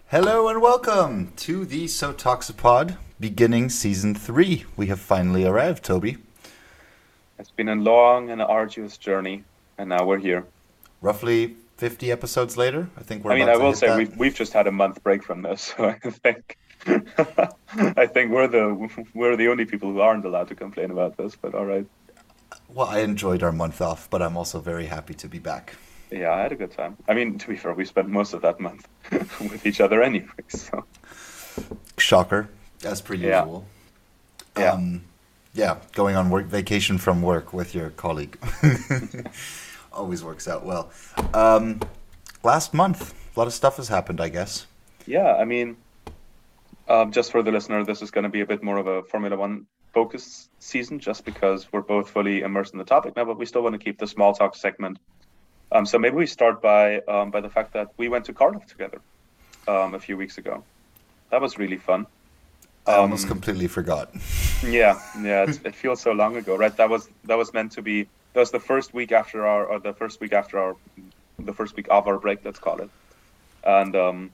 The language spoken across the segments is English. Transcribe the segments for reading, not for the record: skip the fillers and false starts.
Hello and welcome to the Sotoxapod, beginning season 3. We have finally arrived, Toby. It's been a long and arduous journey, and now we're here. Roughly 50 episodes later, I think we're I mean, about I to will hit say that. we've just had a month break from this, so I think I think we're the only people who aren't allowed to complain about this. But all right, Well, I enjoyed our month off, but I'm also very happy to be back. yeah, I had a good time. I mean, to be fair, we spent most of that month with each other anyway. So Shocker, as per yeah, usual. yeah, Um, yeah, going on work vacation from work with your colleague. Always works out well. Um, Last month, a lot of stuff has happened, I guess. yeah. I mean, just for the listener, this is going to be a bit more of a Formula One focused season, just because we're both fully immersed in the topic now, but we still want to keep the small talk segment. So maybe we start by the fact that we went to Cardiff together a few weeks ago. That was really fun. I almost Um, completely forgot. yeah. It feels so long ago, right? That was meant to be. That was the first week after our, or the first week after our, the first week of our break. Let's call it. And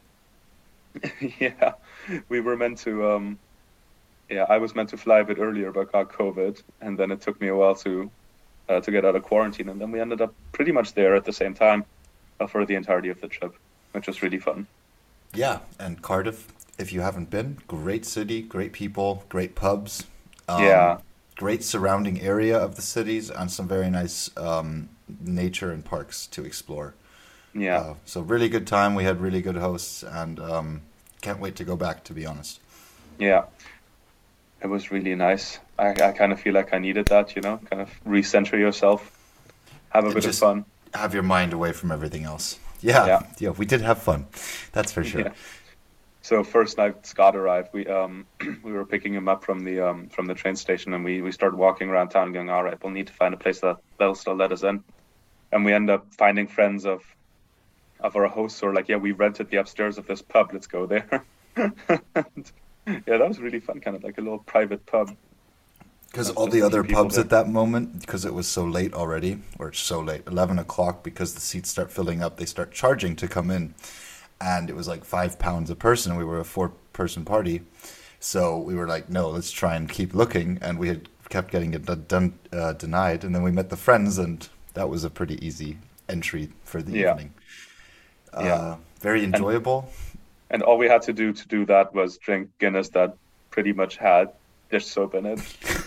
yeah, we were meant to. Yeah, I was meant to fly a bit earlier, but got COVID, and then it took me a while to get out of quarantine, and then we ended up pretty much there at the same time for the entirety of the trip, which was really fun. Yeah, and Cardiff, if you haven't been, great city, great people, great pubs, um, Yeah, great surrounding area of the cities, and some very nice nature and parks to explore. yeah, So really good time. We had really good hosts, and can't wait to go back. To be honest, yeah. It was really nice. I kind of feel like I needed that, kind of recenter yourself, have a and bit of just fun. have your mind away from everything else. Yeah, Yeah, yeah, we did have fun. That's for sure. yeah. So first night Scott arrived, we we were picking him up from the train station, and we started walking around town, going, all right, we'll need to find a place that'll still let us in, and we end up finding friends of our hosts who are like, yeah, we rented the upstairs of this pub, let's go there. And, yeah, that was really fun, kind of like a little private pub, Because all just the a few other people pubs there. at that moment, because it was so late already, or so late, 11 o'clock, because the seats start filling up, they start charging to come in. And it was like £5 a person. And we were a four-person party. So we were like, no, let's try and keep looking. And we had kept getting it denied. And then we met the friends, and that was a pretty easy entry for the Yeah, evening. yeah. Very And enjoyable. and all we had to do that was drink Guinness that pretty much had dish soap in it.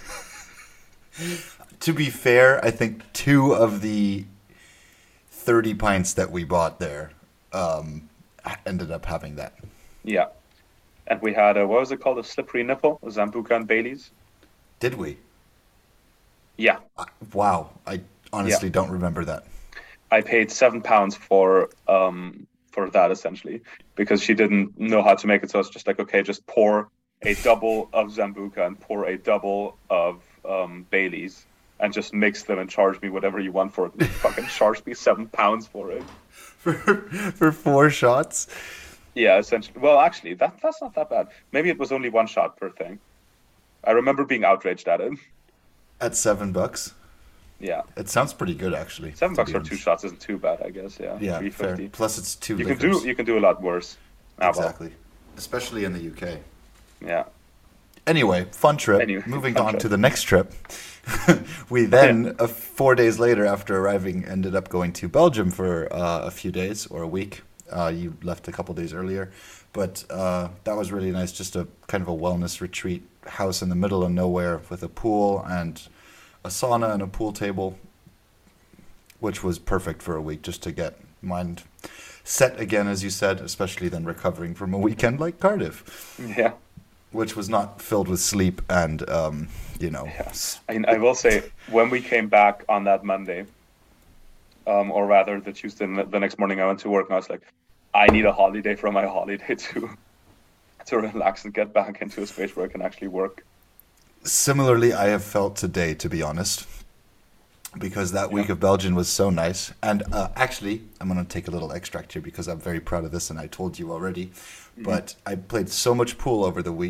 To be fair, I think 2 of the 30 pints that we bought there ended up having that. Yeah. And we had a, what was it called? A slippery nipple, a Zambuca and Bailey's. Did we? Yeah. Wow, I Yeah. honestly don't remember that. I paid £7 for that essentially because she didn't know how to make it. So it's just like, okay, just pour a double of Zambuca and pour a double of Bailey's and just mix them and charge me whatever you want for it. And fucking charge me £7 for it. for for 4 shots Yeah, essentially. Well, actually, that's not that bad. Maybe it was only one shot per thing. I remember being outraged at it. at $7. Yeah, It sounds pretty good, actually, seven to bucks be for two honest. shots isn't too bad, I guess. Yeah, Yeah, three fair. fifty. Plus, it's two You can do liquors. you can do a lot worse. Ah well, Exactly, especially in the UK. yeah. Anyway, fun trip. Anyway, Moving fun on to trip. the next trip. We Yeah, then, 4 days later after arriving, ended up going to Belgium for a few days or a week. You left a couple days earlier, but that was really nice. Just a kind of a wellness retreat house in the middle of nowhere with a pool and a sauna and a pool table, which was perfect for a week just to get mind set again, as you said, especially then recovering from a weekend like Cardiff, yeah, which was not filled with sleep and, yeah. I will say when we came back on that Monday, or rather the Tuesday, the next morning, I went to work and I was like, I need a holiday from my holiday to relax and get back into a space where I can actually work. similarly, I have felt today, to be honest, because that Yeah. week of Belgium was so nice. And actually, I'm going to take a little extract here because I'm very proud of this and I told you already. Hmm. But I played so much pool over the week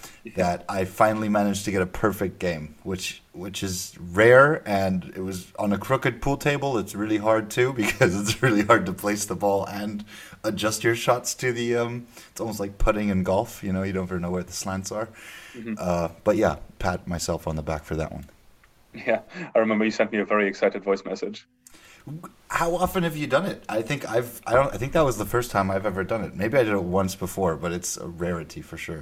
that I finally managed to get a perfect game, which is rare, and it was on a crooked pool table. It's really hard too because it's really hard to place the ball and adjust your shots to the. It's almost like putting in golf. You know, you don't ever know where the slants are. But yeah, pat myself on the back for that one. Yeah, I remember you sent me a very excited voice message. How often have you done it? I think that was the first time I've ever done it. Maybe I did it once before, but it's a rarity for sure.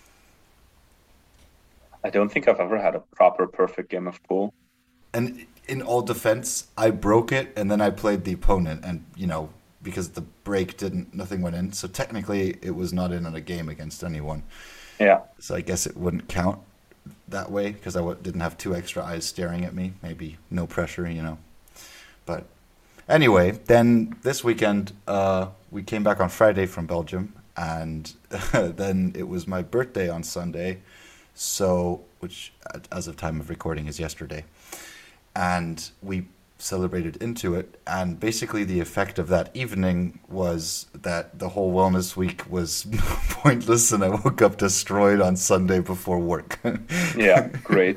I don't think I've ever had a proper perfect game of pool. And in all defense, I broke it and then I played the opponent, and because the break didn't, nothing went in. So technically, it was not in a game against anyone. Yeah. So I guess it wouldn't count that way because I didn't have two extra eyes staring at me. Maybe no pressure. But anyway, then this weekend we came back on Friday from Belgium, and then it was my birthday on Sunday. So, which as of time of recording is yesterday, and we celebrated into it, and basically the effect of that evening was that the whole wellness week was pointless, and I woke up destroyed on Sunday before work. Yeah, great.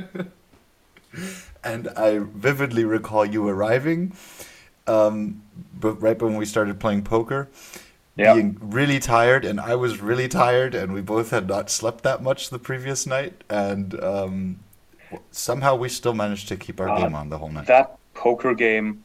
And I vividly recall you arriving, but right when we started playing poker, being really tired, and I was really tired, and we both had not slept that much the previous night, and somehow we still managed to keep our game on the whole night. That poker game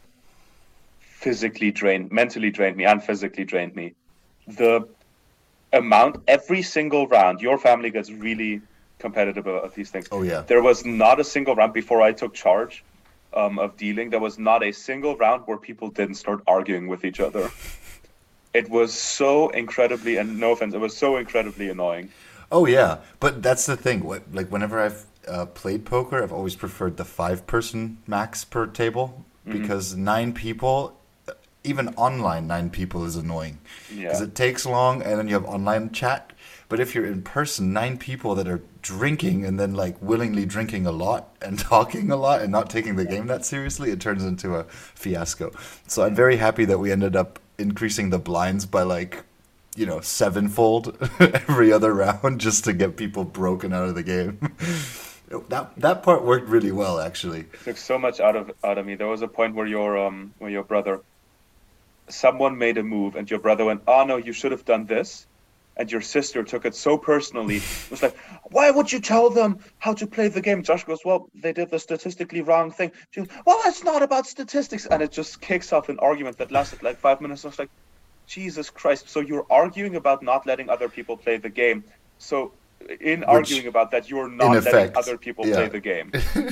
mentally drained me, and physically drained me. The amount, every single round, your family gets really competitive about these things. Oh yeah. There was not a single round before I took charge of dealing. There was not a single round where people didn't start arguing with each other. It was so incredibly, and no offense, it was so incredibly annoying. Oh yeah, but that's the thing. Like whenever I've played poker, I've always preferred the 5-person max per table because 9 people, even online 9 people is annoying because it takes long, and then you have online chat. But if you're in person, 9 people that are drinking and then like willingly drinking a lot and talking a lot and not taking the game that seriously, it turns into a fiasco. So I'm very happy that we ended up increasing the blinds by like 7-fold every other round just to get people broken out of the game. That part worked really well, actually. It took so much out of me. There was a point where your brother, someone made a move and your brother went, "Oh no, you should have done this." And your sister took it so personally. It was like, "Why would you tell them how to play the game?" Josh goes, "Well, they did the statistically wrong thing." She goes, "Well, it's not about statistics." And it just kicks off an argument that lasted like 5 minutes. I was like, Jesus Christ. So you're arguing about not letting other people play the game. So arguing about that, you're not letting other people play the game.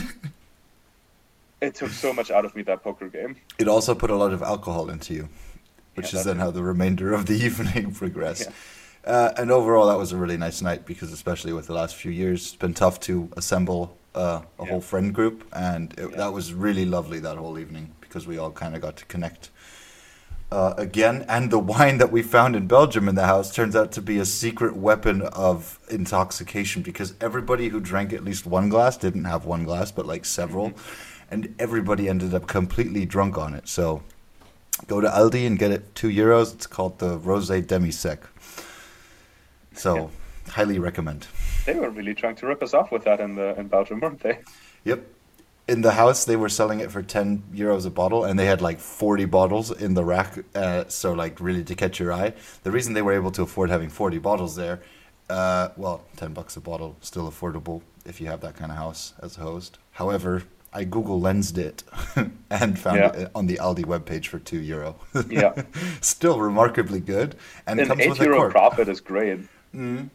It took so much out of me, that poker game. It also put a lot of alcohol into you, which is then how the remainder of the evening progressed. Yeah. And overall, that was a really nice night because, especially with the last few years, it's been tough to assemble a whole friend group, and that was really lovely that whole evening because we all kind of got to connect again. And the wine that we found in Belgium in the house turns out to be a secret weapon of intoxication because everybody who drank at least one glass didn't have one glass, but like several, and everybody ended up completely drunk on it. So go to Aldi and get it €2. It's called the Rosé Demi-Sec. So, highly recommend. They were really trying to rip us off with that in Belgium, weren't they? Yep. In the house, they were selling it for €10 a bottle, and they had like 40 bottles in the rack. So, like, really to catch your eye. The reason they were able to afford having 40 bottles there, $10 a bottle, still affordable if you have that kind of house as a host. However, I Google Lensed it and found it on the Aldi webpage for €2. Yeah. Still remarkably good. And an comes with a €8 cork. profit is great. Mm.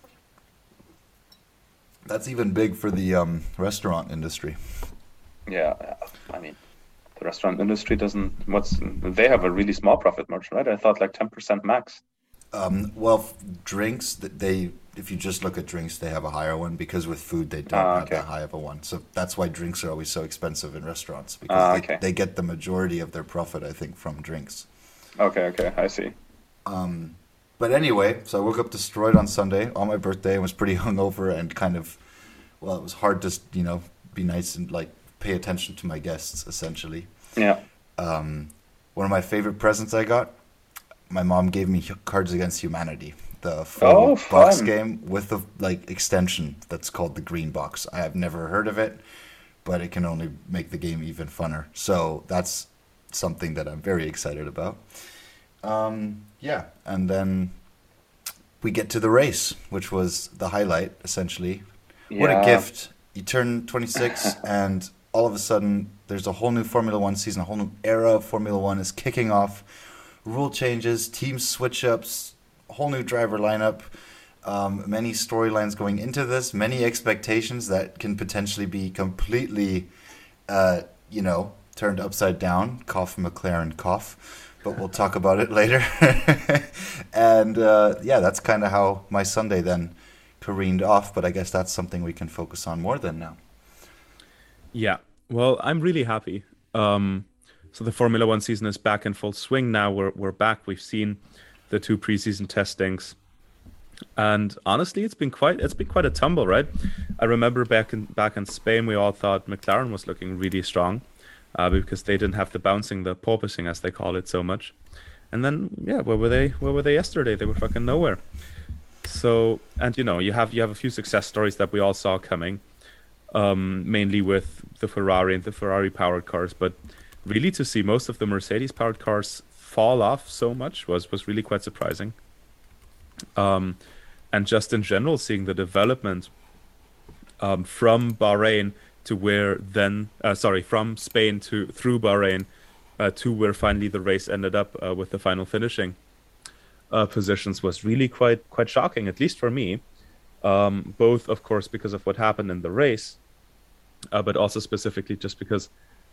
That's even big for the restaurant industry. Yeah, I mean, the restaurant industry they have a really small profit margin, right? I thought like 10% max. Drinks, if you just look at drinks, they have a higher one because with food they don't have that high of a one. So that's why drinks are always so expensive in restaurants because they get the majority of their profit, I think, from drinks. Okay, I see. But anyway, so I woke up destroyed on Sunday on my birthday and was pretty hungover and kind of, it was hard to, be nice and like pay attention to my guests, essentially. Yeah. One of my favorite presents I got, my mom gave me Cards Against Humanity, the full Oh, box fun. game with the like extension that's called the Green Box. I have never heard of it, but it can only make the game even funner. So that's something that I'm very excited about. Yeah, and then we get to the race, which was the highlight, essentially. What a Yeah. gift. You turn 26, and all of a sudden, there's a whole new Formula One season, a whole new era of Formula One is kicking off. Rule changes, team switch ups, whole new driver lineup, many storylines going into this, many expectations that can potentially be completely, you know, turned upside down. Cough McLaren, cough. But we'll talk about it later. And yeah, that's kind of how my Sunday then careened off. But I guess that's something we can focus on more than now. Yeah. Well, I'm really happy. Um, so the Formula One season is back in full swing now. We're back. We've seen the two preseason testings, and honestly, it's been quite a tumble, right? I remember back in Spain, we all thought McLaren was looking really strong, because they didn't have the bouncing, the porpoising as they call it, so much. And then, yeah, where were they? Where were they yesterday? They were fucking nowhere. So, and you have a few success stories that we all saw coming, mainly with the Ferrari and the Ferrari powered cars. But really, to see most of the Mercedes powered cars fall off so much was really quite surprising. Um, and just in general, seeing the development, from Bahrain to where then, sorry, from Spain to through Bahrain, to where finally the race ended up, with the final finishing positions, was really quite shocking, at least for me. Both, of course, because of what happened in the race, but also specifically just because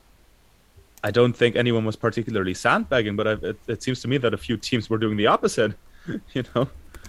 I don't think anyone was particularly sandbagging, but it seems to me that a few teams were doing the opposite. You know,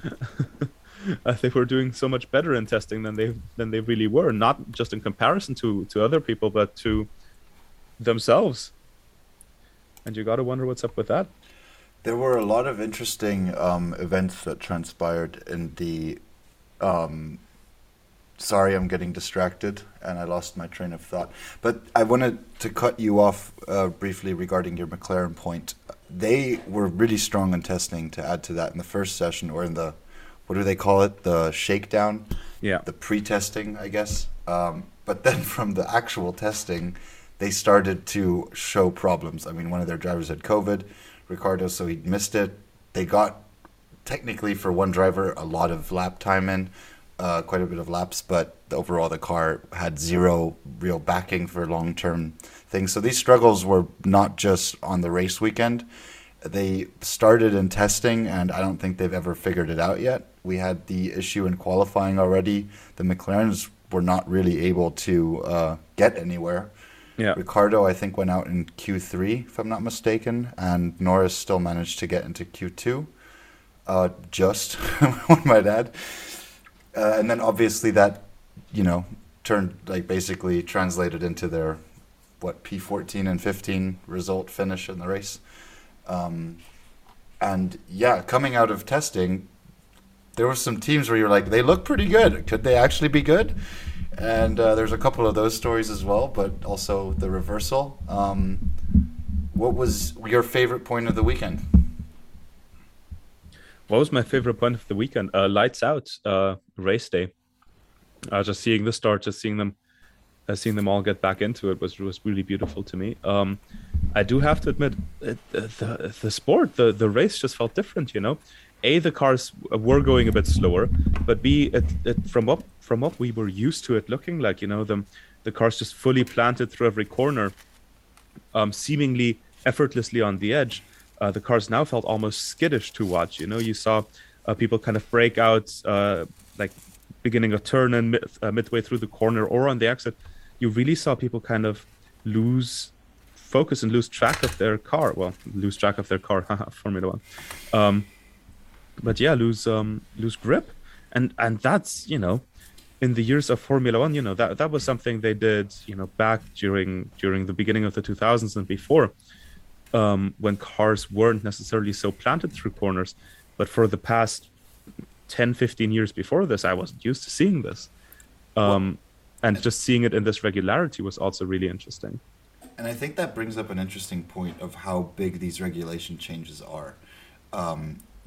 they were doing so much better in testing than they really were, not just in comparison to other people, but to themselves. And you got to wonder what's up with that. There were a lot of interesting events that transpired in the. Um, Sorry, I'm getting distracted and I lost my train of thought. But I wanted to cut you off briefly regarding your McLaren point. They were really strong in testing to add to that in the first session or in the, what do they call it? The shakedown, Yeah. the pre-testing, I guess. But then from the actual testing, they started to show problems. I mean, one of their drivers had COVID, Ricardo, so he missed it. They got, technically for one driver, a lot of lap time in, quite a bit of laps, but overall the car had zero real backing for long-term things. So these struggles were not just on the race weekend. They started in testing, and I don't think they've ever figured it out yet. We had the issue in qualifying already. The McLarens were not really able to get anywhere. Yeah. Ricardo, I think, went out in Q3, if I'm not mistaken, and Norris still managed to get into Q2. Just, one might add. And then obviously that, turned, like, basically translated into their, P14 and 15 result finish in the race. Um, and yeah, coming out of testing, there were some teams where you're like, they look pretty good. Could they actually be good? And there's a couple of those stories as well, but also the reversal. What was your favorite point of the weekend? What was my favorite point of the weekend? Lights out, race day. Just seeing the start, just seeing them all get back into it was really beautiful to me. I do have to admit, the sport, the race just felt different. A, the cars were going a bit slower, but B, from what we were used to it looking like, the cars just fully planted through every corner, seemingly effortlessly on the edge. The cars now felt almost skittish to watch. You saw people kind of break out, like beginning a turn and midway through the corner or on the exit. You really saw people kind of lose focus and lose track of their car. Well, lose track of their car, Formula One. But yeah, lose grip, and that's in the years of Formula One, that was something they did, back during the beginning of the 2000s and before, when cars weren't necessarily so planted through corners. But for the past 10, 15 years before this, I wasn't used to seeing this. Well, And just seeing it in this regularity was also really interesting. and I think that brings up an interesting point of how big these regulation changes are. Um,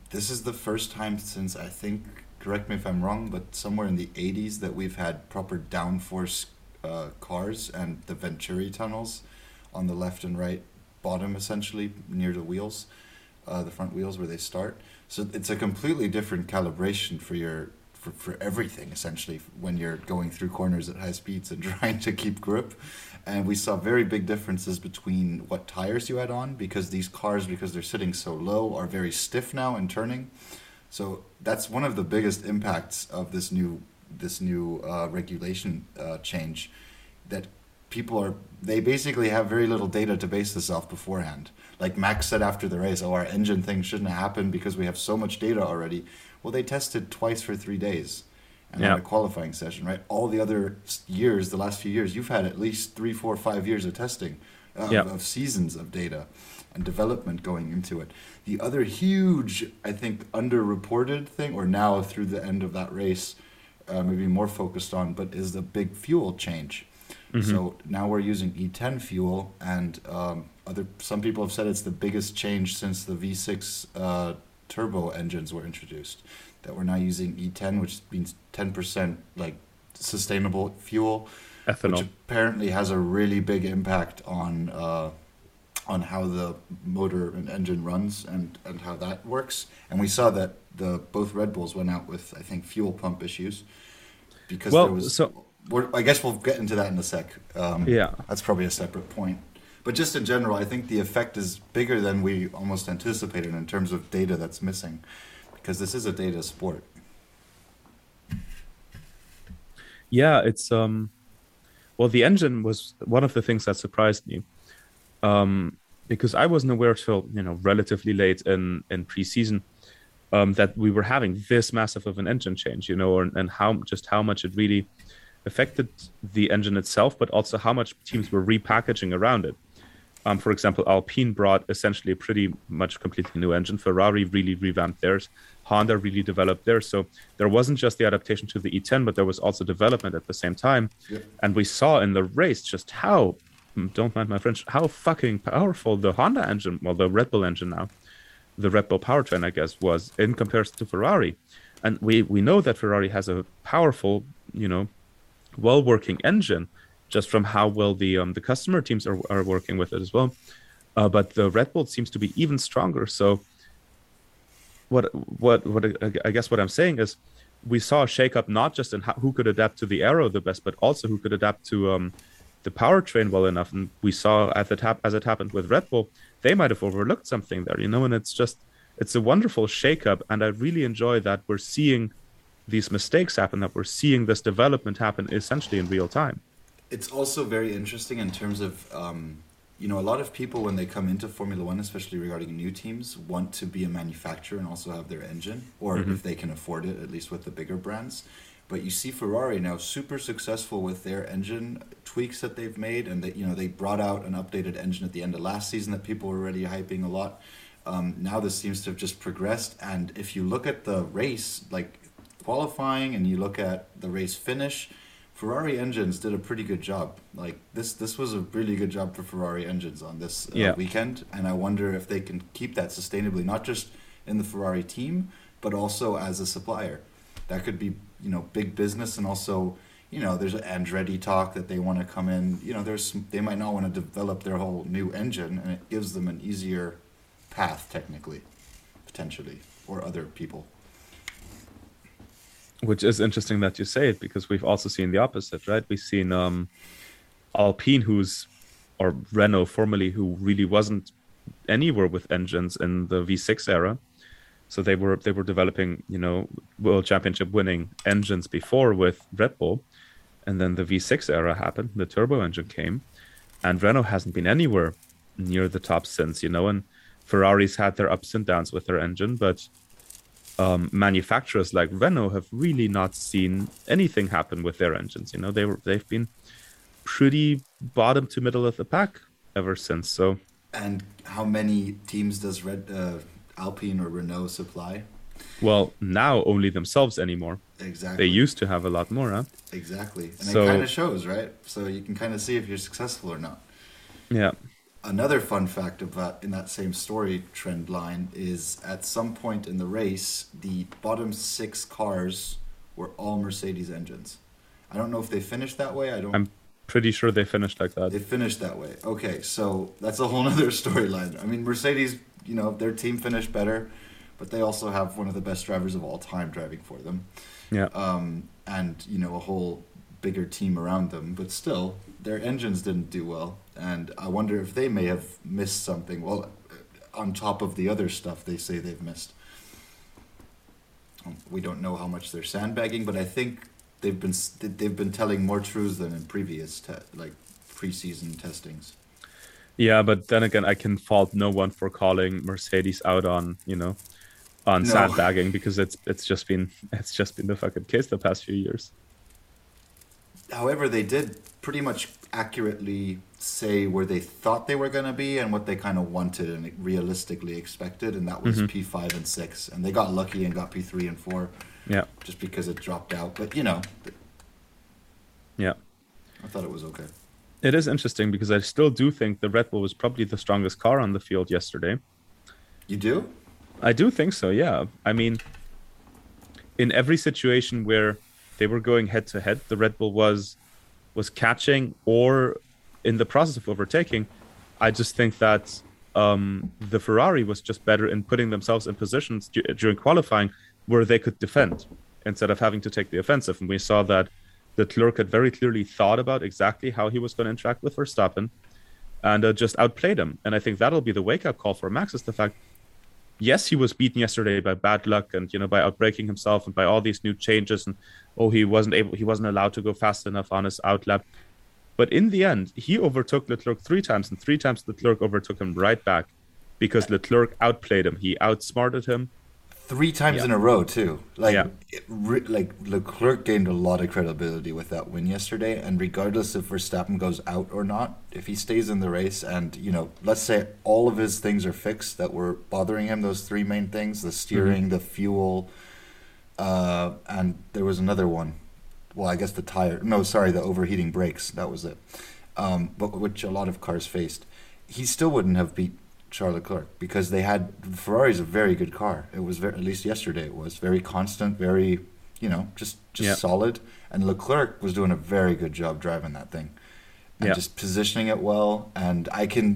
this is the first time since I think, correct me if I'm wrong, but somewhere in the 80s that we've had proper downforce cars and the Venturi tunnels on the left and right bottom, essentially near the wheels, the front wheels where they start. So it's a completely different calibration for your for everything, essentially, when you're going through corners at high speeds and trying to keep grip. And we saw very big differences between what tires you had on, because these cars, because they're sitting so low, are very stiff now and turning. So that's one of the biggest impacts of this new regulation change, that they basically have very little data to base this off beforehand. Like Max said after the race, our engine thing shouldn't happen because we have so much data already. Well, they tested twice for 3 days and had a qualifying session, right? All the other years, the last few years, you've had at least 3, 4, 5 years of testing, of seasons of data and development going into it. The other huge, I think, underreported thing, or now through the end of that race, maybe more focused on, but is the big fuel change. Mm-hmm. So now we're using E10 fuel, and some people have said it's the biggest change since the V6 turbo engines were introduced. That we're now using E10, which means 10% like sustainable fuel, ethanol, which apparently has a really big impact on how the motor and engine runs and how that works. And we saw that both Red Bulls went out with, I think, fuel pump issues because I guess we'll get into that in a sec. That's probably a separate point. But just in general, I think the effect is bigger than we almost anticipated in terms of data that's missing, because this is a data sport. Yeah, it's well, the engine was one of the things that surprised me, because I wasn't aware till relatively late in preseason that we were having this massive of an engine change, and how much it really affected the engine itself, but also how much teams were repackaging around it. For example, Alpine brought essentially a pretty much completely new engine. Ferrari really revamped theirs. Honda really developed theirs. So there wasn't just the adaptation to the E10, but there was also development at the same time. Yep. And we saw in the race just how, don't mind my French, how fucking powerful the Honda engine, well, the Red Bull engine now, the Red Bull powertrain, I guess, was in comparison to Ferrari. And we know that Ferrari has a powerful, well-working engine, just from how well the customer teams are working with it as well. But the Red Bull seems to be even stronger. So what I guess what I'm saying is we saw a shakeup not just in who could adapt to the aero the best, but also who could adapt to the powertrain well enough. And we saw as it happened with Red Bull, they might have overlooked something there, and it's a wonderful shakeup. And I really enjoy that we're seeing these mistakes happen, that we're seeing this development happen essentially in real time. It's also very interesting in terms of, a lot of people when they come into Formula One, especially regarding new teams, want to be a manufacturer and also have their engine, or if they can afford it, at least with the bigger brands. But you see Ferrari now super successful with their engine tweaks that they've made, and they brought out an updated engine at the end of last season that people were already hyping a lot. Now this seems to have just progressed, and if you look at the race, like qualifying, and you look at the race finish, Ferrari engines did a pretty good job. Like this was a really good job for Ferrari engines on this weekend, and I wonder if they can keep that sustainably, not just in the Ferrari team, but also as a supplier. That could be, big business, and also, there's an Andretti talk that they want to come in. They might not want to develop their whole new engine, and it gives them an easier path technically, potentially, or other people. Which is interesting that you say it, because we've also seen the opposite, right? We've seen Alpine, or Renault formerly, who really wasn't anywhere with engines in the V6 era. So they were developing, World Championship winning engines before with Red Bull. And then the V6 era happened, the turbo engine came, and Renault hasn't been anywhere near the top since, and Ferrari's had their ups and downs with their engine, but manufacturers like Renault have really not seen anything happen with their engines. They've been pretty bottom to middle of the pack ever since. So, and how many teams does Alpine or Renault supply? Well, now only themselves anymore. Exactly. They used to have a lot more, huh? Exactly, and it kind of shows, right? So you can kind of see if you're successful or not. Yeah. Another fun fact of that in that same story trend line is at some point in the race, the bottom 6 cars were all Mercedes engines. I don't know if they finished that way. I'm pretty sure they finished like that. They finished that way. Okay, so that's a whole nother storyline. I mean, Mercedes, their team finished better, but they also have one of the best drivers of all time driving for them. Yeah. And, a whole bigger team around them, but still, their engines didn't do well. And I wonder if they may have missed something. Well, on top of the other stuff they say they've missed. We don't know how much they're sandbagging, but I think they've been telling more truths than in previous preseason testings. Yeah, but then again, I can fault no one for calling Mercedes out on sandbagging, because it's just been the fucking case the past few years. However, they did pretty much accurately say where they thought they were going to be and what they kind of wanted and realistically expected, and that was P5 and 6. And they got lucky and got P3 and 4. Yeah. Just because it dropped out. But, Yeah. I thought it was okay. It is interesting because I still do think the Red Bull was probably the strongest car on the field yesterday. You do? I do think so, yeah. I mean, in every situation where they were going head to head, the Red Bull was catching or in the process of overtaking. I just think that the Ferrari was just better in putting themselves in positions during qualifying where they could defend instead of having to take the offensive. And we saw that Leclerc had very clearly thought about exactly how he was going to interact with Verstappen and just outplayed him. And I think that'll be the wake-up call for Max, is the fact, yes, he was beaten yesterday by bad luck and, by outbraking himself and by all these new changes. And, he wasn't allowed to go fast enough on his outlap. But in the end, he overtook Leclerc 3 times, and 3 times Leclerc overtook him right back because Leclerc outplayed him. He outsmarted him. 3 times in a row, too. Leclerc gained a lot of credibility with that win yesterday, and regardless if Verstappen goes out or not, if he stays in the race and, let's say all of his things are fixed that were bothering him, those 3 main things, the steering, the fuel, and there was another one. Well, I guess the overheating brakes, that was it. But which a lot of cars faced. He still wouldn't have beat Charles Leclerc because Ferrari's a very good car. It was at least yesterday, it was very constant, very, just solid. And Leclerc was doing a very good job driving that thing and just positioning it well. And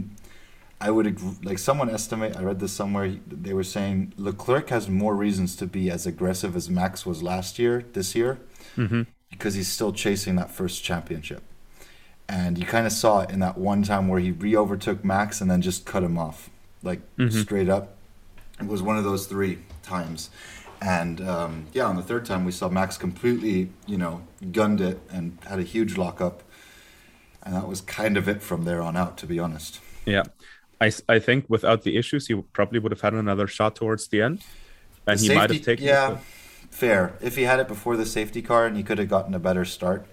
I would agree, someone estimate, I read this somewhere, they were saying Leclerc has more reasons to be as aggressive as Max was this year, because he's still chasing that first championship. And you kind of saw it in that one time where he re-overtook Max and then just cut him off, straight up. It was one of those 3 times. And, on the 3rd time we saw Max completely, gunned it and had a huge lockup. And that was kind of it from there on out, to be honest. Yeah. I think without the issues, he probably would have had another shot towards the end. And he might have taken it. Fair. If he had it before the safety car and he could have gotten a better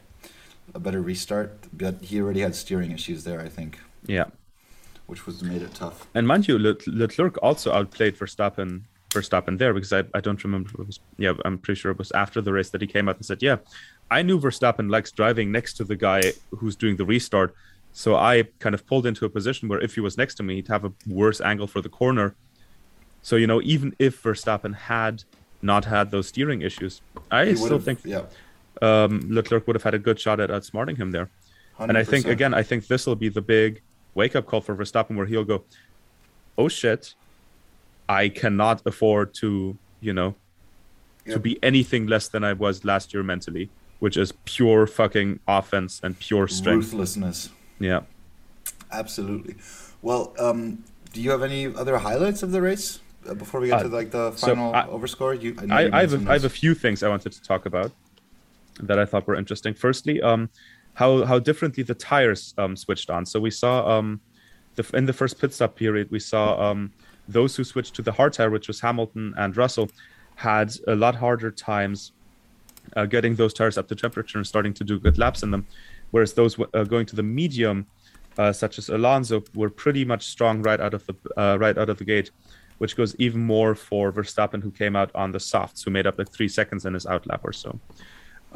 restart, but he already had steering issues there, I think. Yeah. Which made it tough. And mind you, Leclerc also outplayed Verstappen there, because I don't remember. I'm pretty sure it was after the race that he came out and said, I knew Verstappen likes driving next to the guy who's doing the restart. So I kind of pulled into a position where if he was next to me, he'd have a worse angle for the corner. So, even if Verstappen had not had those steering issues, I still think Leclerc would have had a good shot at outsmarting him there. 100%. And I think this will be the big wake-up call for Verstappen, where he'll go, oh shit, I cannot afford to, to be anything less than I was last year mentally, which is pure fucking offense and pure strength. Ruthlessness. Yeah. Absolutely. Well, do you have any other highlights of the race before we get to the final overscore? I have a few things I wanted to talk about that I thought were interesting. Firstly, how differently the tires switched on. So we saw in the first pit stop period, we saw those who switched to the hard tire, which was Hamilton and Russell, had a lot harder times getting those tires up to temperature and starting to do good laps in them. Whereas those going to the medium, such as Alonso, were pretty much strong right out of the gate, which goes even more for Verstappen, who came out on the softs, who made up 3 seconds in his outlap or so.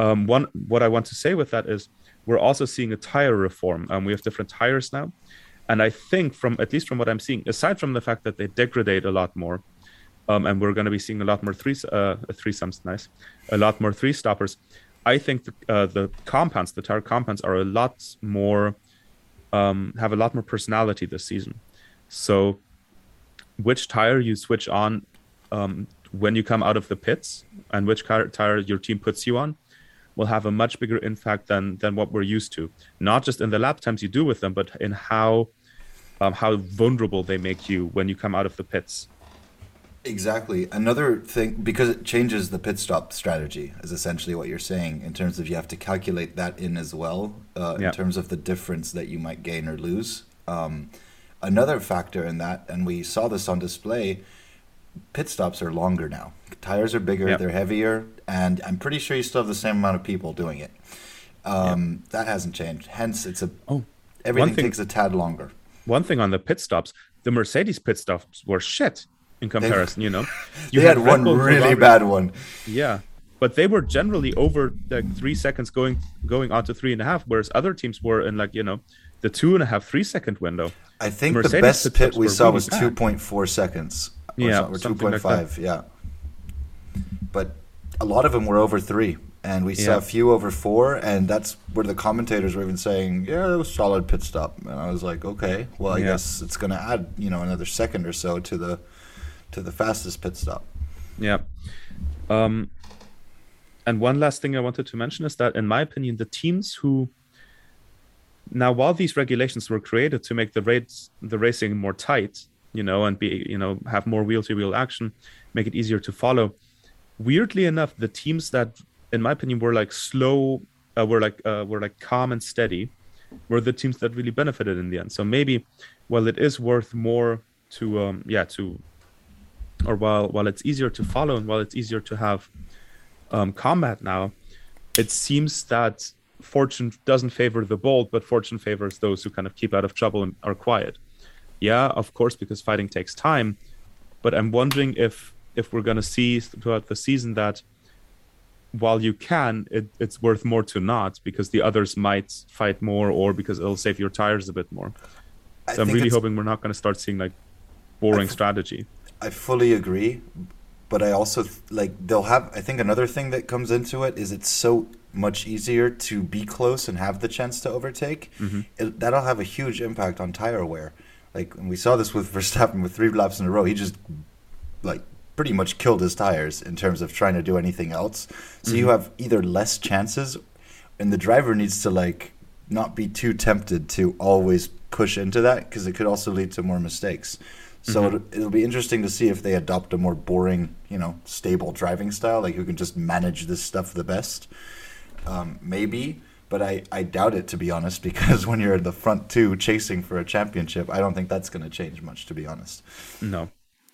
What I want to say with that is we're also seeing a tire reform. We have different tires now, And I think at least from what I'm seeing, aside from the fact that they degrade a lot more, and we're going to be seeing a lot more threesomes, nice, a lot more three stoppers. I think the tire compounds are a lot more, have a lot more personality this season. So which tire you switch on when you come out of the pits and which tire your team puts you on will have a much bigger impact than what we're used to. Not just in the lap times you do with them, but in how vulnerable they make you when you come out of the pits. Exactly. Another thing, because it changes the pit stop strategy, is essentially what you're saying, in terms of you have to calculate that in as well, in terms of the difference that you might gain or lose. Another factor in that, and we saw this on display, pit stops are longer now. Tires are bigger, they're heavier, and I'm pretty sure you still have the same amount of people doing it. That hasn't changed. Hence, everything takes a tad longer. One thing on the pit stops, the Mercedes pit stops were shit in comparison, You they had one really bad one. Yeah, but they were generally over like 3 seconds going on to 3.5, whereas other teams were in like, the 2.5, 3 second window. I think Mercedes the best pit we saw was 2.4 seconds. Or 2.5, like yeah. But a lot of them were over 3, and we saw a few over 4, and that's where the commentators were even saying, yeah, it was a solid pit stop. And I was like, okay, well, I guess it's going to add, another second or so to the fastest pit stop. Yeah. And one last thing I wanted to mention is that, in my opinion, the teams who now, while these regulations were created to make the racing more tight, and be, have more wheel-to-wheel action, make it easier to follow. Weirdly enough, the teams that, in my opinion, were like slow, were like calm and steady, were the teams that really benefited in the end. So maybe, while it is worth more to, or while it's easier to follow and while it's easier to have combat now, it seems that fortune doesn't favor the bold, but fortune favors those who kind of keep out of trouble and are quiet. Yeah, of course, because fighting takes time, but I'm wondering if we're going to see throughout the season that while you can, it's worth more to not, because the others might fight more, or because it'll save your tires a bit more. So I'm really hoping we're not going to start seeing like boring strategy. I fully agree, but I also they'll have, I think another thing that comes into it is it's so much easier to be close and have the chance to overtake. That'll have a huge impact on tire wear. Like, we saw this with Verstappen with 3 laps in a row. He just, pretty much killed his tires in terms of trying to do anything else. So you have either less chances, and the driver needs to, not be too tempted to always push into that, because it could also lead to more mistakes. So it'll be interesting to see if they adopt a more boring, stable driving style, who can just manage this stuff the best. Maybe. But I doubt it, to be honest, because when you're in the front two chasing for a championship, I don't think that's going to change much, to be honest. No.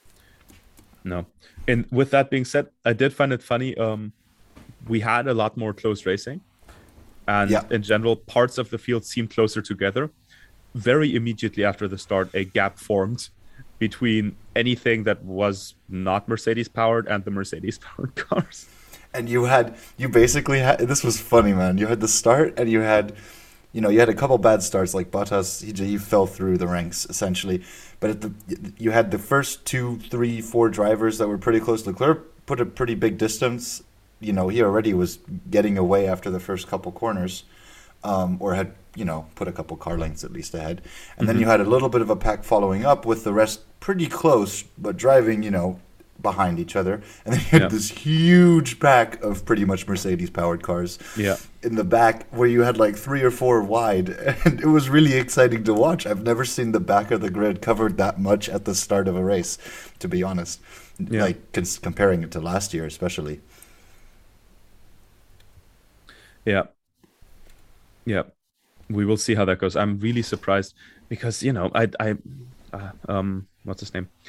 And with that being said, I did find it funny. We had a lot more close racing. And in general, parts of the field seemed closer together. Very immediately after the start, a gap formed between anything that was not Mercedes-powered and the Mercedes-powered cars. And you basically had, this was funny, man. You had the start, and you had a couple bad starts, like Bottas. He fell through the ranks essentially. But you had the first 2, 3, 4 drivers that were pretty close. Leclerc put a pretty big distance. He already was getting away after the first couple corners, or had put a couple car lengths at least ahead. And then you had a little bit of a pack following up with the rest pretty close, but driving behind each other, and then you had this huge pack of pretty much Mercedes-powered cars in the back, where you had 3 or 4 wide, and it was really exciting to watch. I've never seen the back of the grid covered that much at the start of a race, to be honest. Comparing it to last year, especially. Yeah. We will see how that goes. I'm really surprised because what's his name?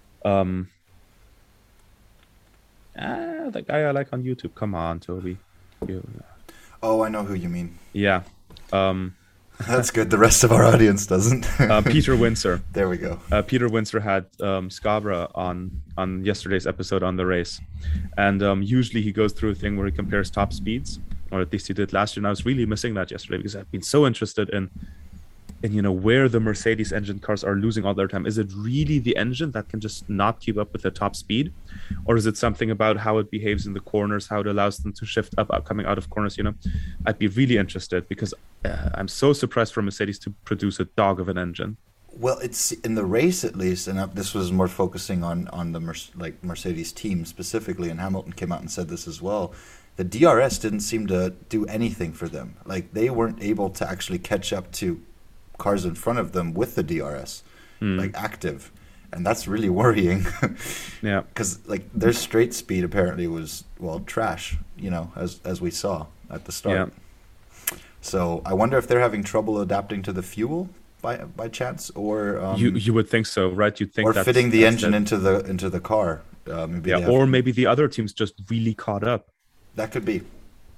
The guy I like on YouTube. Come on, Toby. Oh, I know who you mean. Yeah. That's good. The rest of our audience doesn't. Peter Windsor. There we go. Peter Windsor had Scabra on yesterday's episode on the race. And usually he goes through a thing where he compares top speeds, or at least he did last year. And I was really missing that yesterday because I've been so interested where the Mercedes engine cars are losing all their time. Is it really the engine that can just not keep up with the top speed, or is it something about how it behaves in the corners, how it allows them to shift up coming out of corners? I'd be really interested, because I'm so surprised for Mercedes to produce a dog of an engine. Well, it's in the race at least, and this was more focusing on the Mercedes team specifically, and Hamilton came out and said this as well. The DRS didn't seem to do anything for them. Like, they weren't able to actually catch up to cars in front of them with the DRS, like active, and that's really worrying. Yeah, because like their straight speed apparently was trash, as we saw at the start. Yeah. So I wonder if they're having trouble adapting to the fuel by chance, or you would think so, right? You'd think, or fitting the engine into the car. Maybe the other teams just really caught up. That could be.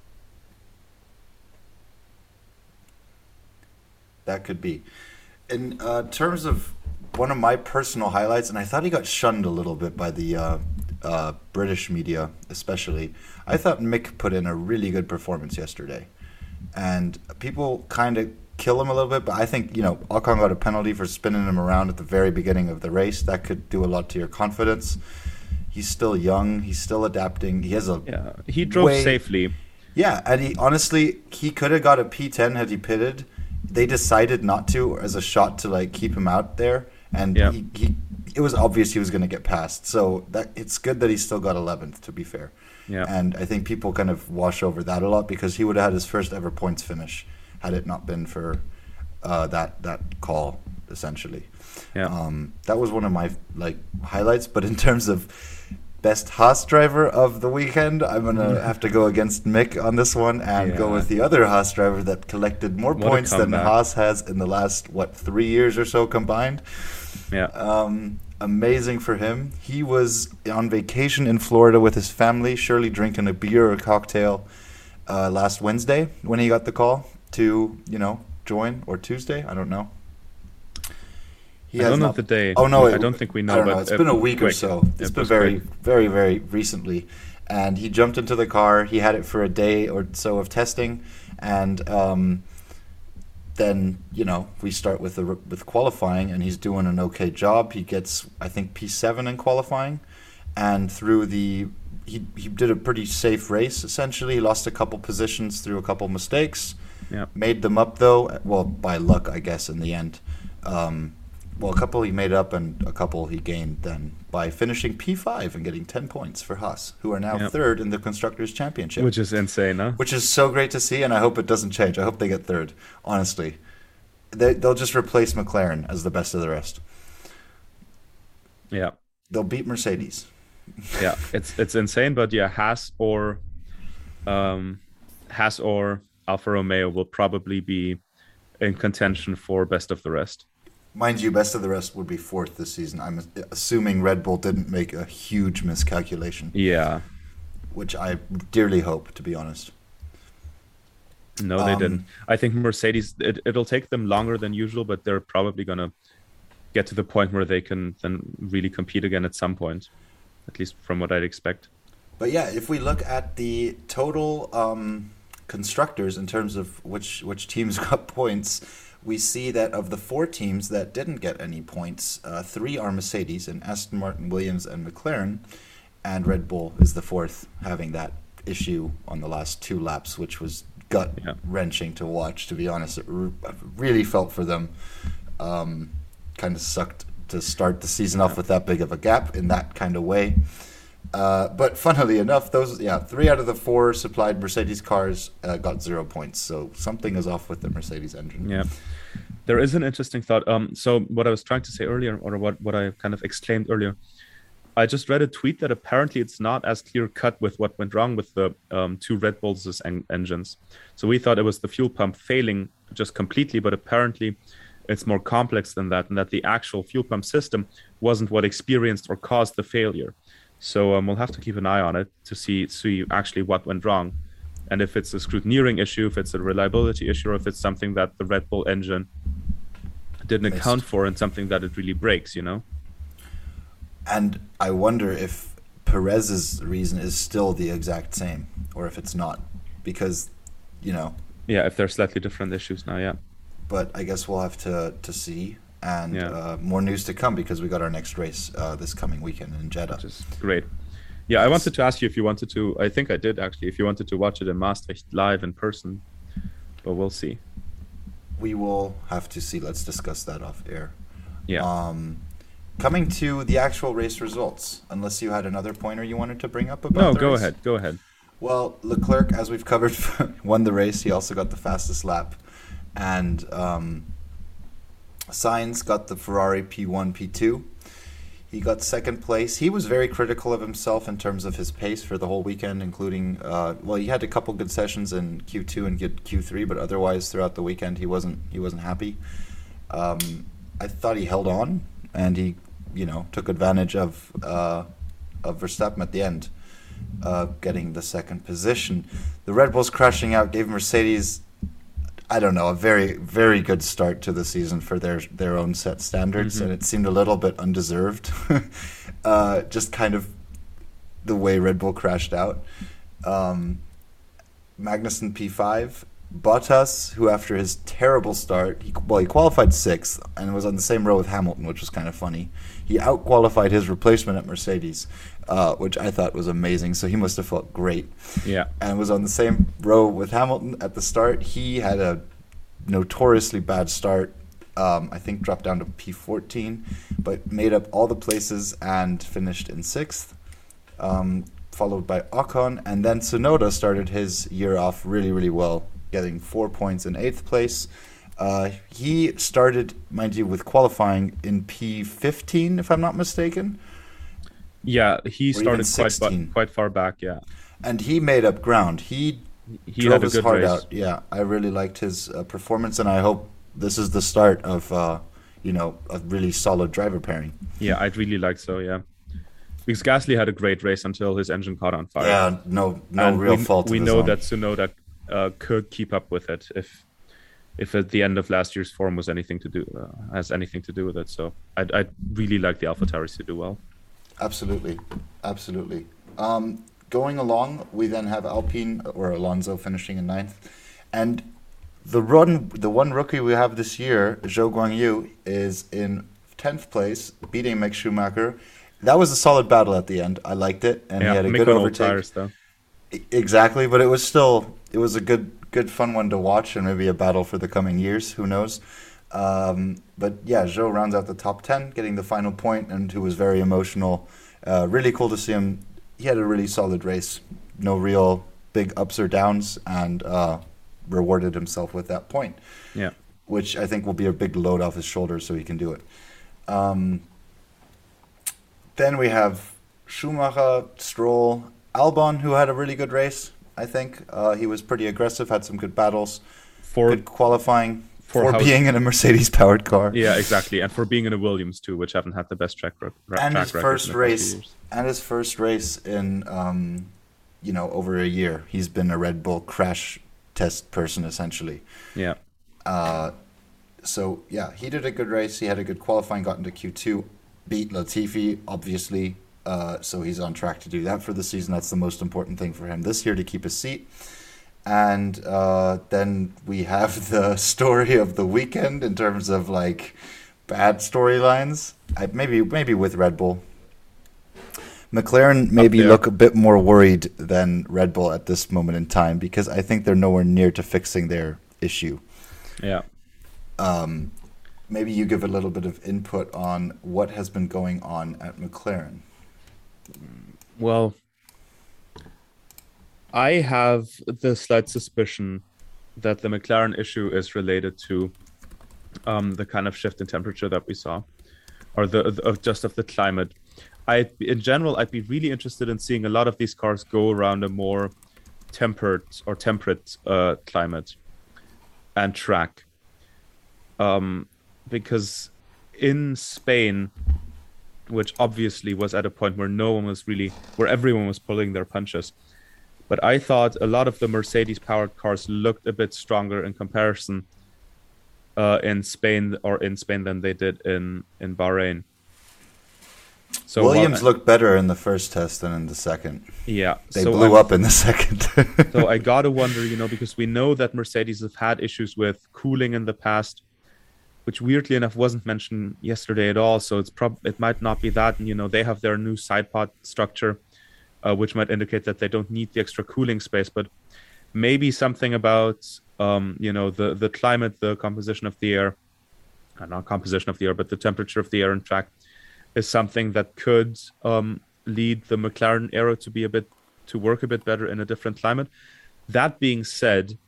That could be. In terms of one of my personal highlights, and I thought he got shunned a little bit by the British media especially, I thought Mick put in a really good performance yesterday. And people kind of kill him a little bit, but I think, Ocon got a penalty for spinning him around at the very beginning of the race. That could do a lot to your confidence. He's still young. He's still adapting. He drove safely. Yeah, and he could have got a P10 had he pitted. They decided not to, as a shot to keep him out there, and it was obvious he was going to get passed. So it's good that he still got 11th, to be fair. Yeah. And I think people kind of wash over that a lot, because he would have had his first ever points finish had it not been for that call, essentially. Yeah. That was one of my highlights. But in terms of best Haas driver of the weekend, I'm going to have to go against Mick on this one and go with the other Haas driver that collected more points than Haas has in the last, 3 years or so combined. Yeah. Amazing for him. He was on vacation in Florida with his family, surely drinking a beer or a cocktail last Wednesday when he got the call to, join, or Tuesday, I don't know. I don't know the day. Oh no, I don't think we know. I don't know. It's been a week or so. It's been very, very, very recently, and he jumped into the car. He had it for a day or so of testing, and then we start with qualifying, and he's doing an okay job. He gets, I think, P7 in qualifying, and he did a pretty safe race. Essentially, he lost a couple positions through a couple mistakes. Yeah. Made them up though. Well, by luck, I guess, in the end. A couple he made up, and a couple he gained then by finishing P5 and getting 10 points for Haas, who are now third in the Constructors' Championship. Which is insane, huh? Which is so great to see, and I hope it doesn't change. I hope they get third, honestly. They'll just replace McLaren as the best of the rest. Yeah. They'll beat Mercedes. Yeah, it's insane, but Haas or Alfa Romeo will probably be in contention for best of the rest. Mind you, best of the rest would be fourth this season. I'm assuming Red Bull didn't make a huge miscalculation. Yeah. Which I dearly hope, to be honest. No, they didn't. I think Mercedes, it'll take them longer than usual, but they're probably going to get to the point where they can then really compete again at some point, at least from what I'd expect. But yeah, if we look at the total constructors in terms of which teams got points, we see that of the 4 teams that didn't get any points, 3 are Mercedes, and Aston Martin, Williams, and McLaren, and Red Bull is the 4th, having that issue on the last 2 laps, which was gut-wrenching to watch, to be honest. It really felt for them. Kind of sucked to start the season off with that big of a gap in that kind of way. But funnily enough, 3 out of the 4 supplied Mercedes cars got 0 points. So something is off with the Mercedes engine. Yeah. There is an interesting thought. So what I was trying to say earlier, or what I kind of exclaimed earlier, I just read a tweet that apparently it's not as clear cut with what went wrong with the 2 Red Bulls' engines. So we thought it was the fuel pump failing just completely, but apparently it's more complex than that, and that the actual fuel pump system wasn't what experienced or caused the failure. So we'll have to keep an eye on it to see actually what went wrong, and if it's a scrutineering issue, if it's a reliability issue, or if it's something that the Red Bull engine didn't account for and something that it really breaks, And I wonder if Perez's reason is still the exact same, or if it's not, because, Yeah, if there's slightly different issues now, but I guess we'll have to see. And Yeah. more news to come because we got our next race this coming weekend in Jeddah. Which is great. Yeah, I wanted to ask you if you wanted to. I think I did actually. If you wanted to watch it in Maastricht live in person, but we'll see. We will have to see. Let's discuss that off air. Yeah. Coming to the actual race results, unless you had another pointer you wanted to bring up about No, the go race. ahead. Go ahead. Well, Leclerc, as we've covered, won the race. He also got the fastest lap. And Sainz got the Ferrari P1, P2. He got second place. He was very critical of himself in terms of his pace for the whole weekend, including, he had a couple good sessions in Q2 and Q3, but otherwise throughout the weekend he wasn't happy. I thought he held on, and he, took advantage of Verstappen at the end, getting the second position. The Red Bulls crashing out gave Mercedes, I don't know, a very, very good start to the season for their own set standards, and it seemed a little bit undeserved. Just kind of the way Red Bull crashed out. Magnussen P5. Bottas, who after his terrible start, he qualified 6th and was on the same row with Hamilton, which was kind of funny. He out-qualified his replacement at Mercedes, which I thought was amazing, so he must have felt great. Yeah. And was on the same row with Hamilton at the start. He had a notoriously bad start, I think dropped down to P14, but made up all the places and finished in 6th. Followed by Ocon, and then Tsunoda started his year off really, really well, getting 4 points in 8th place. He started, mind you, with qualifying in P15, if I'm not mistaken. Yeah, he Or even started 16. quite far back. Yeah, And he made up ground. He he drove had a his good heart race. out. Yeah, I really liked his performance, and I hope this is the start of, a really solid driver pairing. Yeah, I'd really like so. Yeah, because Gasly had a great race until his engine caught on fire. Yeah, no And real fault of we his know own. that Tsunoda could keep up with it if at the end of last year's form was anything to do has anything to do with it. So I'd really like the AlphaTauris to do well. Absolutely. Going along, we then have Alpine or Alonso finishing in 9th. And the one rookie we have this year, Zhou Guanyu, is in 10th place, beating Mick Schumacher. That was a solid battle at the end. I liked it, and he had a Mick good on old overtake. tires, though. Exactly, but it was a good fun one to watch, and maybe a battle for the coming years. Who knows? But yeah, Zhou rounds out the top 10, getting the final point, and who was very emotional. Really cool to see him. He had a really solid race, no real big ups or downs, and rewarded himself with that point. Yeah. Which I think will be a big load off his shoulders, so he can do it. Then we have Schumacher, Stroll, Albon, who had a really good race. I think he was pretty aggressive, had some good battles, good qualifying for being in a Mercedes-powered car. Yeah, exactly, and for being in a Williams too, which haven't had the best track record. And his first race in over a year. He's been a Red Bull crash test person essentially. Yeah. So yeah, he did a good race. He had a good qualifying, got into Q2, beat Latifi obviously. So he's on track to do that for the season. That's the most important thing for him this year, to keep his seat. And then we have the story of the weekend in terms of bad storylines. Maybe with Red Bull. McLaren maybe look a bit more worried than Red Bull at this moment in time, because I think they're nowhere near to fixing their issue. Yeah. Maybe you give a little bit of input on what has been going on at McLaren. Well, I have the slight suspicion that the McLaren issue is related to the kind of shift in temperature that we saw, or just of the climate. In general, I'd be really interested in seeing a lot of these cars go around a more temperate climate and track. Because in Spain, which obviously was at a point where where everyone was pulling their punches, but I thought a lot of the Mercedes-powered cars looked a bit stronger in comparison in Spain than they did in Bahrain. So Williams looked better in the first test than in the second. Yeah, They blew up in the second. So I gotta wonder, because we know that Mercedes have had issues with cooling in the past, which weirdly enough wasn't mentioned yesterday at all. So it might not be that. And they have their new side pod structure, which might indicate that they don't need the extra cooling space. But maybe something about the climate, the composition of the air, not composition of the air, but the temperature of the air in track is something that could lead the McLaren aero to work a bit better in a different climate. That being said,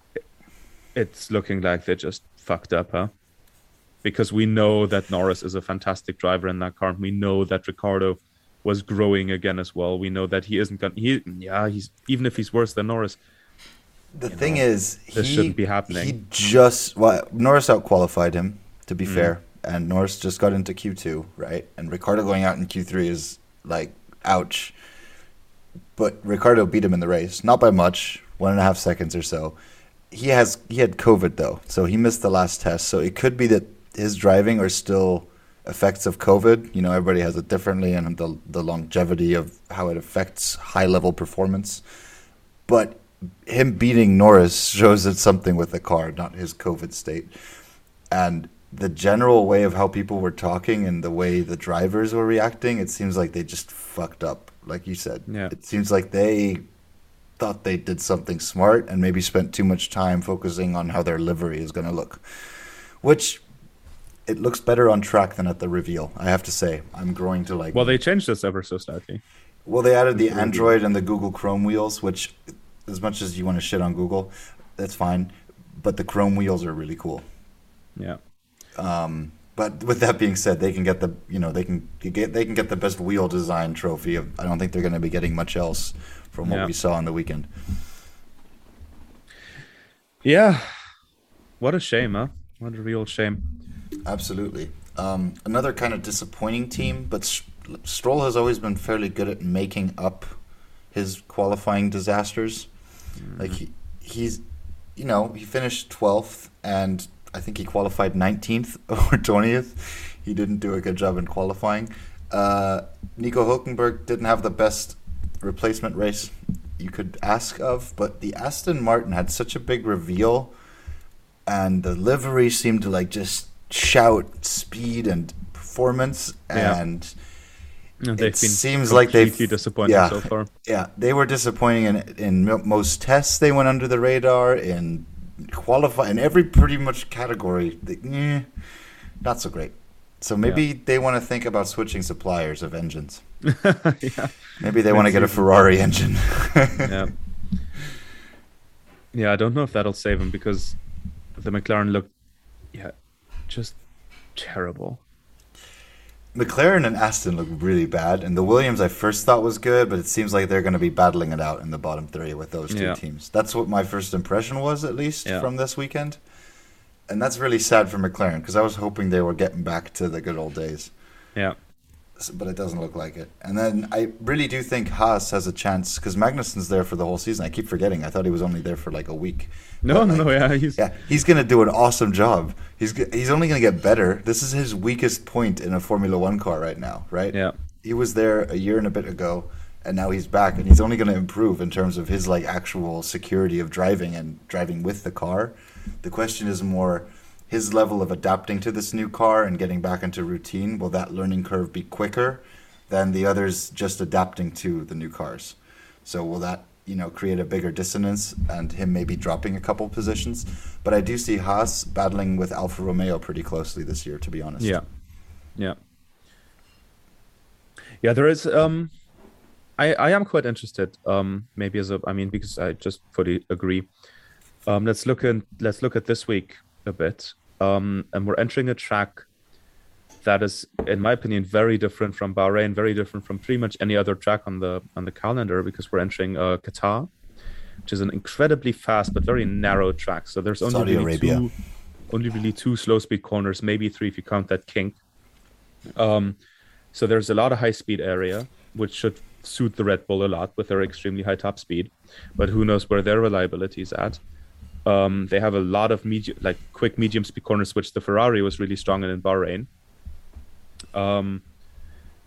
it's looking like they just fucked up, huh? Because we know that Norris is a fantastic driver in that car. We know that Ricciardo was growing again as well. We know that he isn't going. He's even if he's worse than Norris. The thing is, this shouldn't be happening. Norris out-qualified him, to be fair, and Norris just got into Q2, right? And Ricciardo going out in Q3 is like, ouch. But Ricciardo beat him in the race, not by much, 1.5 seconds or so. He had COVID though, so he missed the last test. So it could be that his driving are still effects of COVID. Everybody has it differently, and the longevity of how it affects high-level performance. But him beating Norris shows it's something with the car, not his COVID state. And the general way of how people were talking and the way the drivers were reacting, it seems like they just fucked up, like you said. Yeah. It seems like they thought they did something smart and maybe spent too much time focusing on how their livery is going to look, which it looks better on track than at the reveal, I have to say. I'm growing to like... Well, they changed this ever so slightly. Well, they added the Android and the Google Chrome wheels, which, as much as you want to shit on Google, that's fine. But the Chrome wheels are really cool. Yeah. But with that being said, they can get they can get the best wheel design trophy. I don't think they're going to be getting much else from what we saw on the weekend. Yeah. What a shame, huh? What a real shame. Absolutely. Another kind of disappointing team, but Stroll has always been fairly good at making up his qualifying disasters. Like he's he finished 12th, and I think he qualified 19th or 20th. He didn't do a good job in qualifying. Nico Hülkenberg didn't have the best replacement race you could ask of, but the Aston Martin had such a big reveal, and the livery seemed to just shout speed and performance, and it seems like they've disappointed so far. Yeah, they were disappointing in most tests. They went under the radar in qualify in every pretty much category. Not so great. So maybe they want to think about switching suppliers of engines. Yeah. Maybe they want to get a Ferrari engine. Yeah, I don't know if that'll save him, because the McLaren looked just terrible. McLaren and Aston look really bad, and the Williams I first thought was good, but it seems like they're going to be battling it out in the bottom three with those two teams. That's what my first impression was, at least, from this weekend. And that's really sad for McLaren, because I was hoping they were getting back to the good old days. Yeah. But it doesn't look like it. And then I really do think Haas has a chance, because Magnussen's there for the whole season. I keep forgetting. I thought he was only there for like a week. He's going to do an awesome job. He's only going to get better. This is his weakest point in a Formula One car right now, right? Yeah. He was there a year and a bit ago, and now he's back, and he's only going to improve in terms of his actual security of driving and driving with the car. The question is more his level of adapting to this new car and getting back into routine. Will that learning curve be quicker than the others just adapting to the new cars? So will that create a bigger dissonance and him maybe dropping a couple positions? But I do see Haas battling with Alfa Romeo pretty closely this year, to be honest. Yeah, there is I am quite interested, because I just fully agree. Let's look at this week a bit, and we're entering a track that is, in my opinion, very different from Bahrain, very different from pretty much any other track on the calendar, because we're entering Qatar, which is an incredibly fast but very narrow track. So there's only really two slow speed corners, maybe three if you count that kink. So there's a lot of high speed area, which should suit the Red Bull a lot with their extremely high top speed, but who knows where their reliability is at. They have a lot of quick medium speed corners, which the Ferrari was really strong in Bahrain.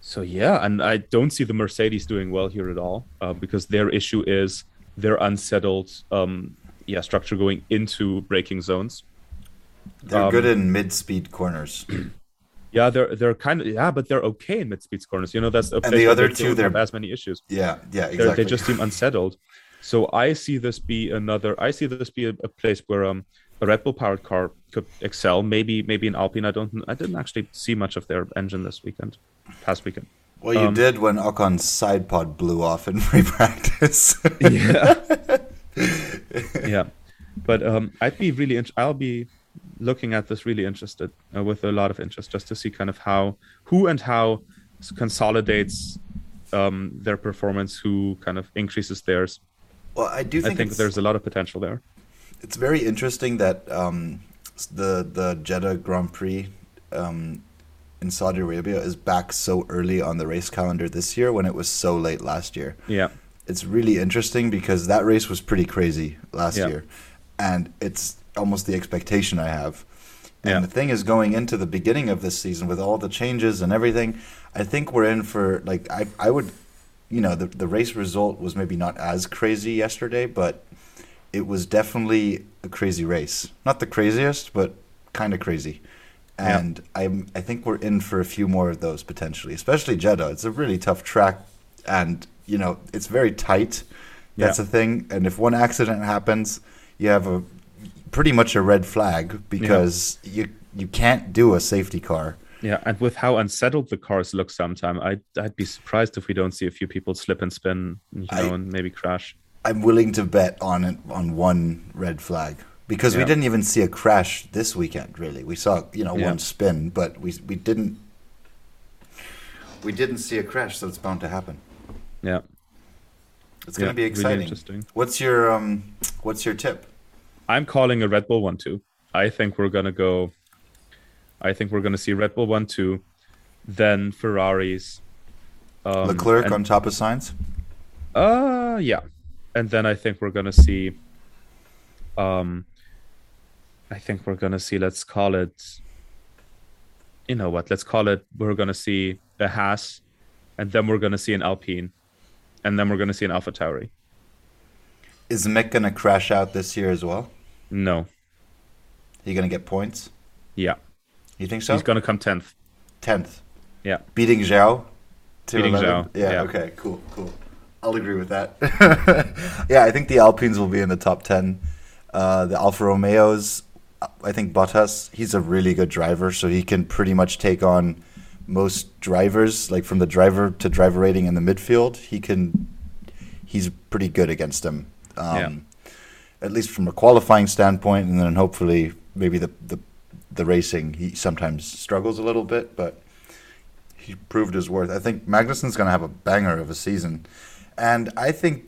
So yeah, and I don't see the Mercedes doing well here at all, because their issue is their unsettled structure going into braking zones. They're good in mid-speed corners. Yeah, they're kind of, yeah, but they're okay in mid-speed corners. You know, that's a And place the where other they two, don't they're have as many issues. yeah, They exactly. just seem unsettled. So I see this be a place where a Red Bull powered car could excel. Maybe an Alpine. I didn't actually see much of their engine this past weekend. Well, you did when Ocon's side pod blew off in free practice. Yeah. Yeah. But I'll be looking at this really interested, with a lot of interest, just to see kind of who consolidates their performance, who kind of increases theirs. Well, I do think there's a lot of potential there. it's very interesting that the Jeddah Grand Prix in Saudi Arabia is back so early on the race calendar this year when it was so late last year. Yeah. It's really interesting because that race was pretty crazy last year, and it's almost the expectation I have. And the thing is, going into the beginning of this season with all the changes and everything, I think we're in for, like, I would, the race result was maybe not as crazy yesterday, but it was definitely a crazy race. Not the craziest, but kind of crazy. And I think we're in for a few more of those potentially, especially Jeddah. It's a really tough track, and it's very tight. That's the thing. And if one accident happens, you have pretty much a red flag because you can't do a safety car. Yeah, and with how unsettled the cars look sometime, I'd be surprised if we don't see a few people slip and spin, and maybe crash. I'm willing to bet on one red flag. Because we didn't even see a crash this weekend, really. We saw, one spin, but we didn't see a crash, so it's bound to happen. Yeah, it's going to be exciting. Really interesting. What's your tip? I'm calling a Red Bull 1-2. I think we're going to see Red Bull 1-2, then Ferraris. Leclerc on top of Sainz. Yeah, and then I think we're going to see. Let's call it, we're going to see a Haas, and then we're going to see an Alpine, and then we're going to see an AlphaTauri. Is Mick going to crash out this year as well? No. He going to get points? Yeah. You think so? He's going to come 10th. 10th? Yeah. Beating Zhao? Beating Zhao. Yeah, okay, cool. I'll agree with that. Yeah, I think the Alpines will be in the top 10. The Alfa Romeos, I think Bottas, he's a really good driver, so he can pretty much take on most drivers, like from the driver to driver rating in the midfield. He's pretty good against them, at least from a qualifying standpoint, and then hopefully maybe the racing, he sometimes struggles a little bit, but he proved his worth. I think Magnussen's going to have a banger of a season, and I think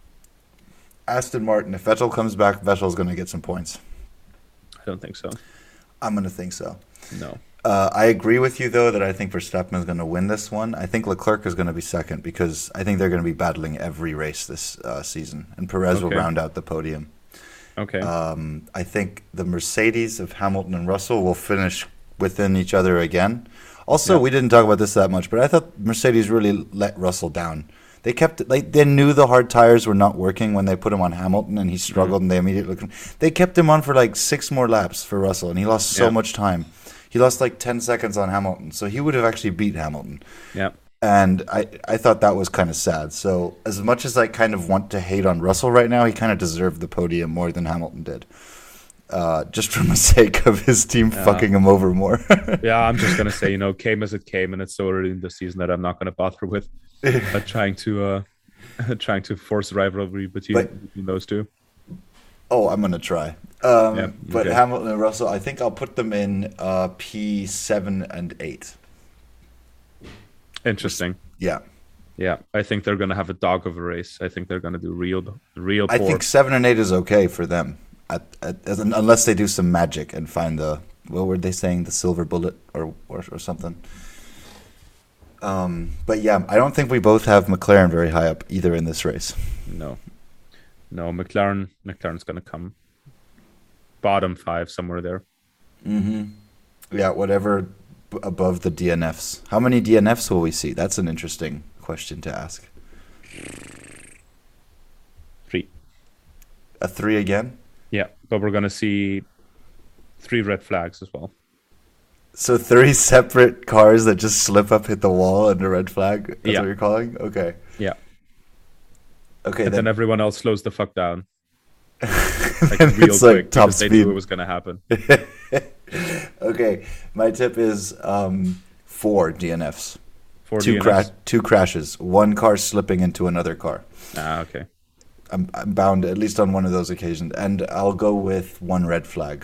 Aston Martin, if Vettel comes back, Vettel's going to get some points. I don't think so. I'm going to think so. No. I agree with you, though, that I think Verstappen is going to win this one. I think Leclerc is going to be second because I think they're going to be battling every race this season, and Perez will round out the podium. Okay. I think the Mercedes of Hamilton and Russell will finish within each other again. Also, we didn't talk about this that much, but I thought Mercedes really let Russell down. They knew the hard tires were not working when they put him on Hamilton, and he struggled, and they immediately they kept him on for like 6 more laps for Russell, and he lost so much time. He lost like 10 seconds on Hamilton, so he would have actually beat Hamilton. Yeah. And I thought that was kind of sad. So as much as I kind of want to hate on Russell right now, he kind of deserved the podium more than Hamilton did. Just for the sake of his team fucking him over more. Yeah, I'm just going to say, came as it came, and it's so early in the season that I'm not going to bother with trying to force rivalry between those two. Oh, I'm going to try. But Hamilton and Russell, I think I'll put them in P7 and 8. Interesting. Yeah. Yeah, I think they're going to have a dog of a race. I think they're going to do real poor. I think 7 and 8 is okay for them, unless they do some magic and find what were they saying, the silver bullet or something. But yeah, I don't think we both have McLaren very high up either in this race. No, McLaren's going to come bottom 5 somewhere there. Mm-hmm. Yeah, whatever above the DNFs? How many DNFs will we see? That's an interesting question to ask. 3. A 3 again? Yeah, but we're gonna see 3 red flags as well. So 3 separate cars that just slip up, hit the wall, and a red flag? That's Yeah. what you're calling? Okay. Yeah. Okay, And then everyone else slows the fuck down. Like then real it's quick like top because they speed. knew it was gonna happen. Okay, my tip is 4 DNFs. 4 Two, DNFs. 2 crashes. 1 car slipping into another car. Okay. I'm bound at least on one of those occasions. And I'll go with 1 red flag.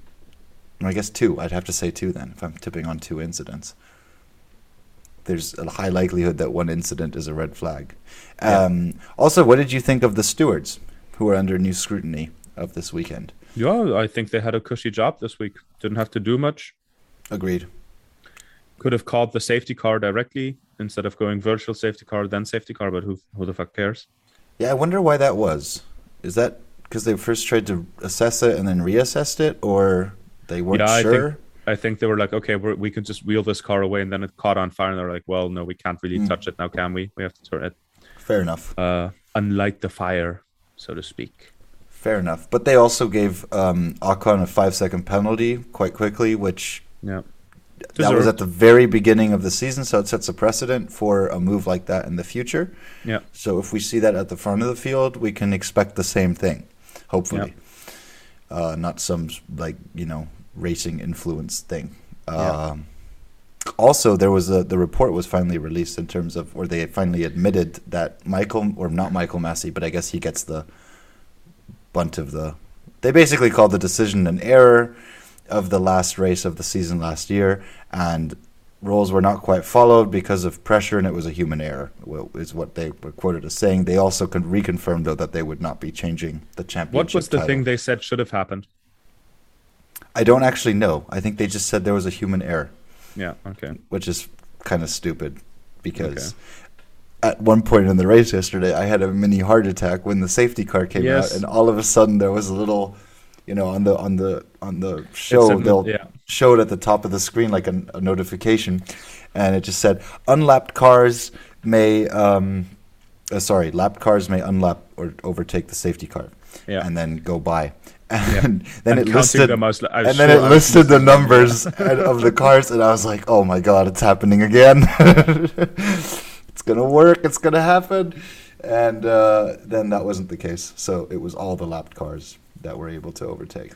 I guess 2. I'd have to say 2 then, if I'm tipping on 2 incidents. There's a high likelihood that 1 incident is a red flag. Also, what did you think of the stewards who are under new scrutiny of this weekend? Yeah, I think they had a cushy job this week. Didn't have to do much. Agreed. Could have called the safety car directly instead of going virtual safety car, then safety car, but who the fuck cares? Yeah, I wonder why that was. Is that because they first tried to assess it and then reassessed it, or they weren't sure? I think they were like, okay, we could just wheel this car away, and then it caught on fire, and they're like, well, no, we can't really touch it now, can we? We have to turn it. Fair enough. Unlight the fire, so to speak. Fair enough. But they also gave Ocon a 5-second penalty quite quickly, which Yeah. that was at the very beginning of the season, so it sets a precedent for a move like that in the future. Yeah. So if we see that at the front of the field, we can expect the same thing, hopefully. Not some, racing influence thing. Also, there was the report was finally released in terms of, or they finally admitted that not Michael Massey, but I guess he gets the bunt of they basically called the decision an error of the last race of the season last year, and rules were not quite followed because of pressure, and it was a human error, is what they were quoted as saying. They also reconfirmed, though, that they would not be changing the championship What was the title. thing they said should have happened? I don't actually know. I think they just said there was a human error. Yeah, okay. Which is kind of stupid because at one point in the race yesterday, I had a mini heart attack when the safety car came out, and all of a sudden there was a little, on the show they'll show it at the top of the screen like a notification, and it just said unlapped cars may lapped cars may unlap or overtake the safety car, and then go by. And then it listed the numbers of the cars, and I was like, "Oh my god, it's happening again! It's gonna work. It's gonna happen." And then that wasn't the case. So it was all the lapped cars that were able to overtake.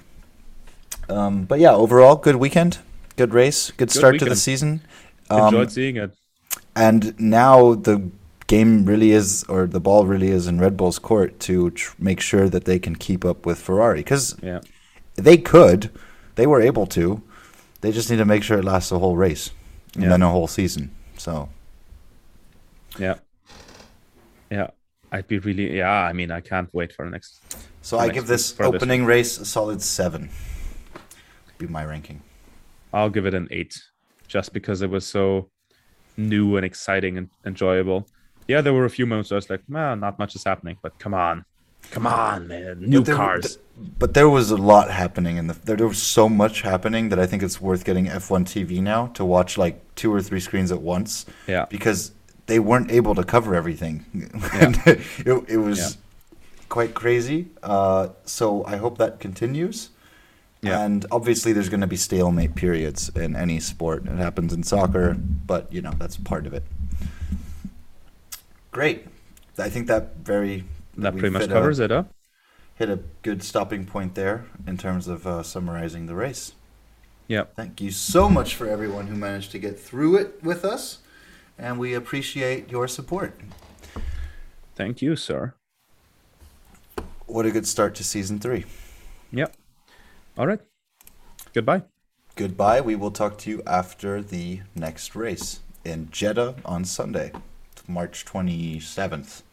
But yeah, overall, good weekend, good race, good start to the season. Enjoyed seeing it. And now the game really is, or the ball really is in Red Bull's court to make sure that they can keep up with Ferrari. Because they were able to. They just need to make sure it lasts a whole race and then a whole season. So. Yeah. I'd be really, I mean, I can't wait for the next. So I give this opening race a solid 7. Be my ranking. I'll give it an 8, just because it was so new and exciting and enjoyable. Yeah, there were a few moments where I was like, well, not much is happening, but come on, man, new cars. But there was a lot happening, there was so much happening that I think it's worth getting F1 TV now to watch like 2 or 3 screens at once. Yeah. Because they weren't able to cover everything. And it was quite crazy. So I hope that continues. Yeah. And obviously there's going to be stalemate periods in any sport. It happens in soccer, but that's part of it. Great. I think that pretty much covers it, huh? Hit a good stopping point there in terms of summarizing the race. Yeah. Thank you so much for everyone who managed to get through it with us, and we appreciate your support. Thank you, sir. What a good start to season 3. Yep. All right. Goodbye. Goodbye. We will talk to you after the next race in Jeddah on Sunday, March 27th.